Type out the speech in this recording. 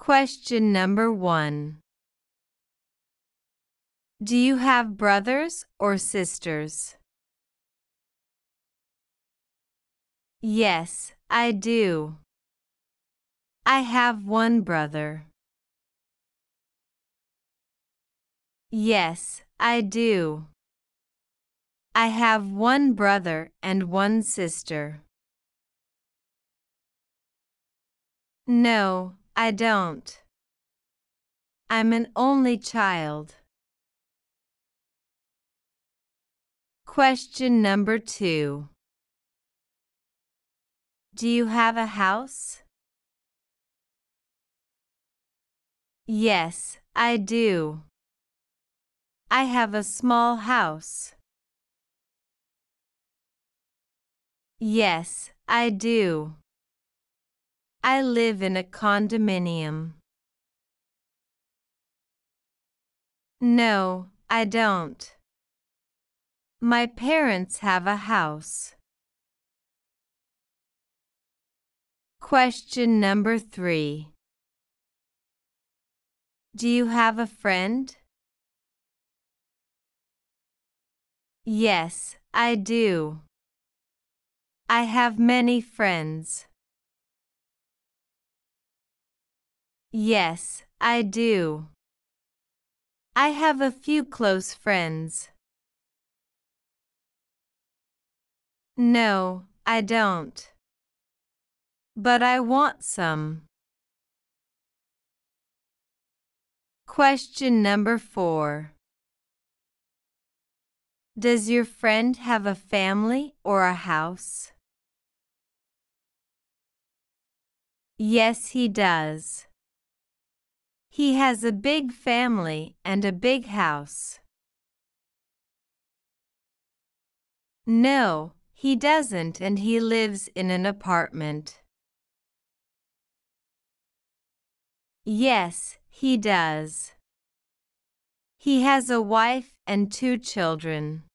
Question number 1. Do you have brothers or sisters? Yes, I do. I have one brother. Yes, I do. I have one brother and one sister. No, I don't. I'm an only child. Question number 2. Do you have a house? Yes, I do. I have a small house. Yes, I do. I live in a condominium. No, I don't. My parents have a house. Question number 3. Do you have a friend? Yes, I do. I have many friends. Yes, I do. I have a few close friends. No, I don't. But I want some. Question number 4. Does your friend have a family or a house? Yes, he does. He has a big family and a big house. No, he doesn't, and he lives in an apartment. Yes, he does. He has a wife and 2 children.